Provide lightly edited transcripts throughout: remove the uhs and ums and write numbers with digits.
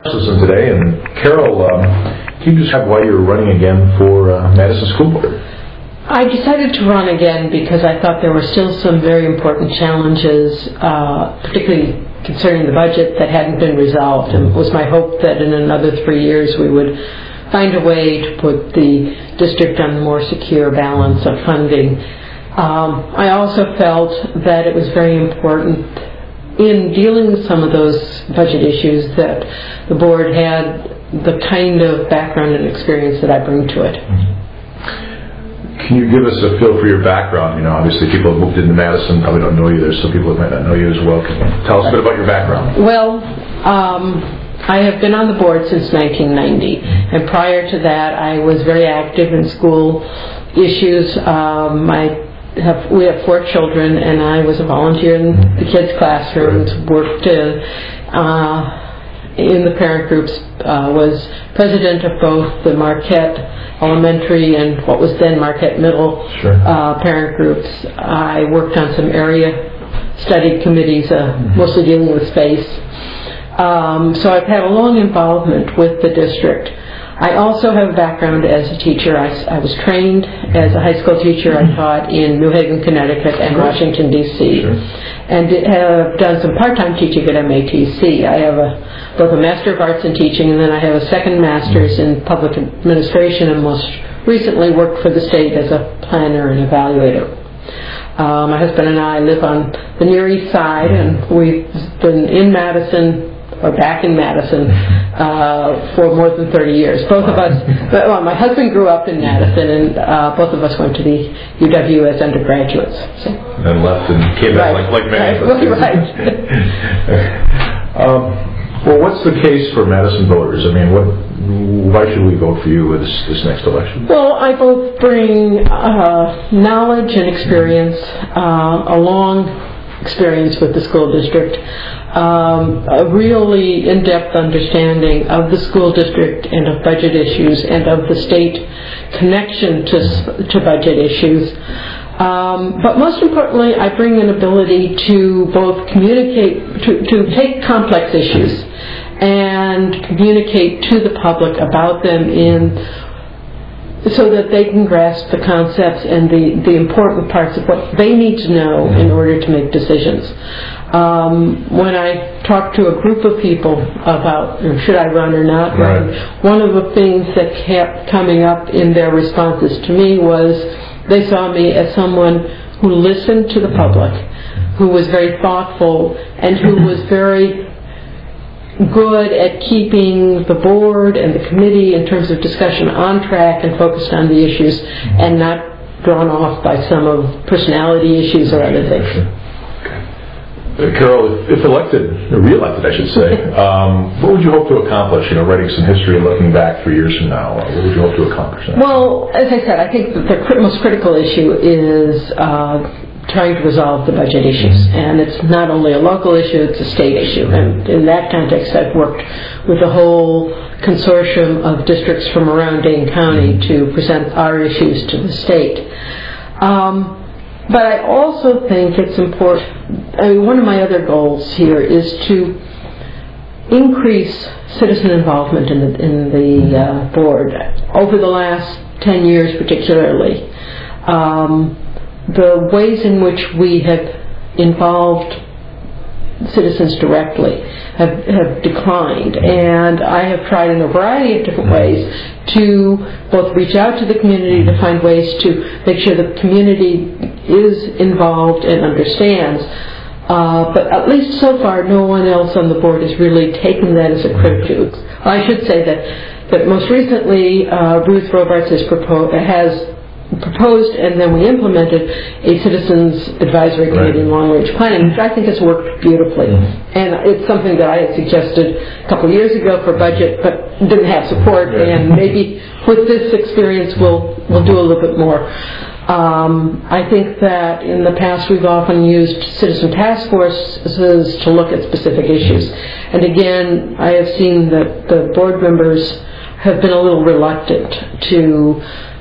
Today, and Carol, can you describe why you're running again for Madison School Board? I decided to run again because I thought there were still some very important challenges, particularly concerning the budget, that hadn't been resolved. And it was my hope that in another 3 years we would find a way to put the district on a more secure balance of funding. I also felt that it was very important in dealing with some of those budget issues that the board had the kind of background and experience that I bring to it. Can you give us a feel for your background? You know, obviously people have moved into Madison, probably don't know you. There's some people that might not know you as well. Can you tell us a bit about your background? Well, I have been on the board since 1990, and prior to that I was very active in school issues. We have 4 children, and I was a volunteer in the kids' classrooms, worked in the parent groups, was president of both the Marquette Elementary and what was then Marquette Middle parent groups. I worked on some area study committees, mostly dealing with space. So I've had a long involvement with the district. I also have a background as a teacher. I was trained as a high school teacher. I taught in New Haven, Connecticut and Washington, D.C. And have done some part-time teaching at MATC. I have both a Master of Arts in Teaching, and then I have a second Master's in Public Administration, and most recently worked for the state as a planner and evaluator. My husband and I live on the Near East Side, and we've been in Madison, or back in Madison, for more than 30 years. Both of us, well, my husband grew up in Madison, and both of us went to the UW as undergraduates. So. And left and came back like many of us. Well, what's the case for Madison voters? I mean, why should we vote for you this next election? Well, I both bring knowledge and experience, a long experience with the school district, a really in-depth understanding of the school district and of budget issues and of the state connection to budget issues. But most importantly, I bring an ability to both communicate, to take complex issues and communicate to the public about them so that they can grasp the concepts and the important parts of what they need to know in order to make decisions. When I talk to a group of people about should I run or not run, one of the things that kept coming up in their responses to me was they saw me as someone who listened to the public, who was very thoughtful, and who was very good at keeping the board and the committee in terms of discussion on track and focused on the issues and not drawn off by some of personality issues or other things. Carol, if elected, or re-elected I should say, what would you hope to accomplish, writing some history and looking back 3 years from now? What would you hope to accomplish now? Well, as I said, I think that the most critical issue is trying to resolve the budget issues. And it's not only a local issue, it's a state issue. And in that context, I've worked with a whole consortium of districts from around Dane County to present our issues to the state. But I also think it's important, one of my other goals here is to increase citizen involvement in the board. Over the last 10 years particularly, the ways in which we have involved citizens directly have declined, and I have tried in a variety of different ways to both reach out to the community to find ways to make sure the community is involved and understands, but at least so far no one else on the board has really taken that as a critique. I should say that most recently Ruth Robarts has proposed and then we implemented a Citizens Advisory Committee in long-range planning, which I think has worked beautifully. And it's something that I had suggested a couple of years ago for budget, but didn't have support. And maybe with this experience, we'll do a little bit more. I think that in the past we've often used citizen task forces to look at specific issues. And again, I have seen that the board members have been a little reluctant to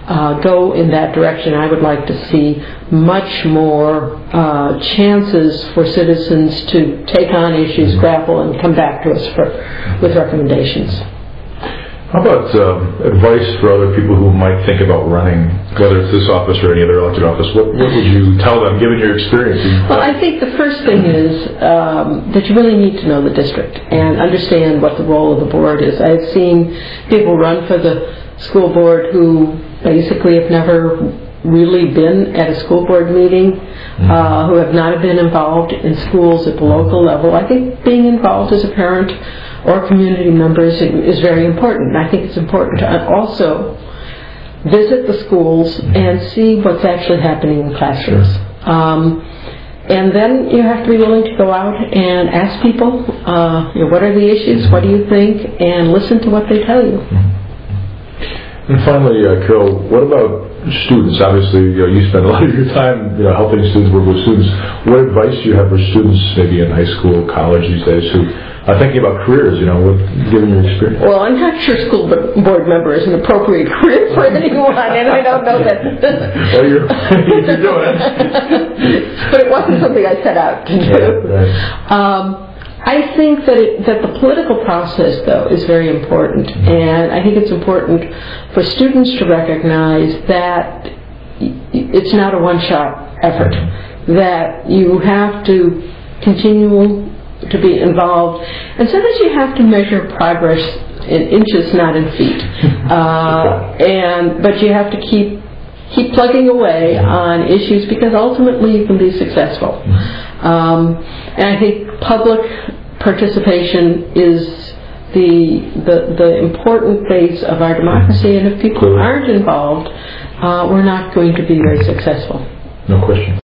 go in that direction. I would like to see much more chances for citizens to take on issues, grapple, and come back to us with recommendations. How about advice for other people who might think about running, whether it's this office or any other elected office? What would you tell them, given your experience? Well, I think the first thing is that you really need to know the district and understand what the role of the board is. I've seen people run for the school board who basically have never really been at a school board meeting, who have not been involved in schools at the local level. I think being involved as a parent or community member is very important. I think it's important to also visit the schools and see what's actually happening in classrooms. And then you have to be willing to go out and ask people, what are the issues, what do you think, and listen to what they tell you. And finally, Carol, what about students? Obviously, you spend a lot of your time helping students, work with students. What advice do you have for students, maybe in high school, college these days, who are thinking about careers, given your experience? Well, I'm not sure school board member is an appropriate career for anyone, and I don't know that. Well, you're doing it. But it wasn't something I set out to do. Right. I think that the political process, though, is very important, and I think it's important for students to recognize that it's not a one-shot effort, that you have to continue to be involved, and sometimes you have to measure progress in inches, not in feet, but you have to keep plugging away on issues because ultimately you can be successful. And I think public participation is the important phase of our democracy, and if people aren't involved, we're not going to be very successful. No question.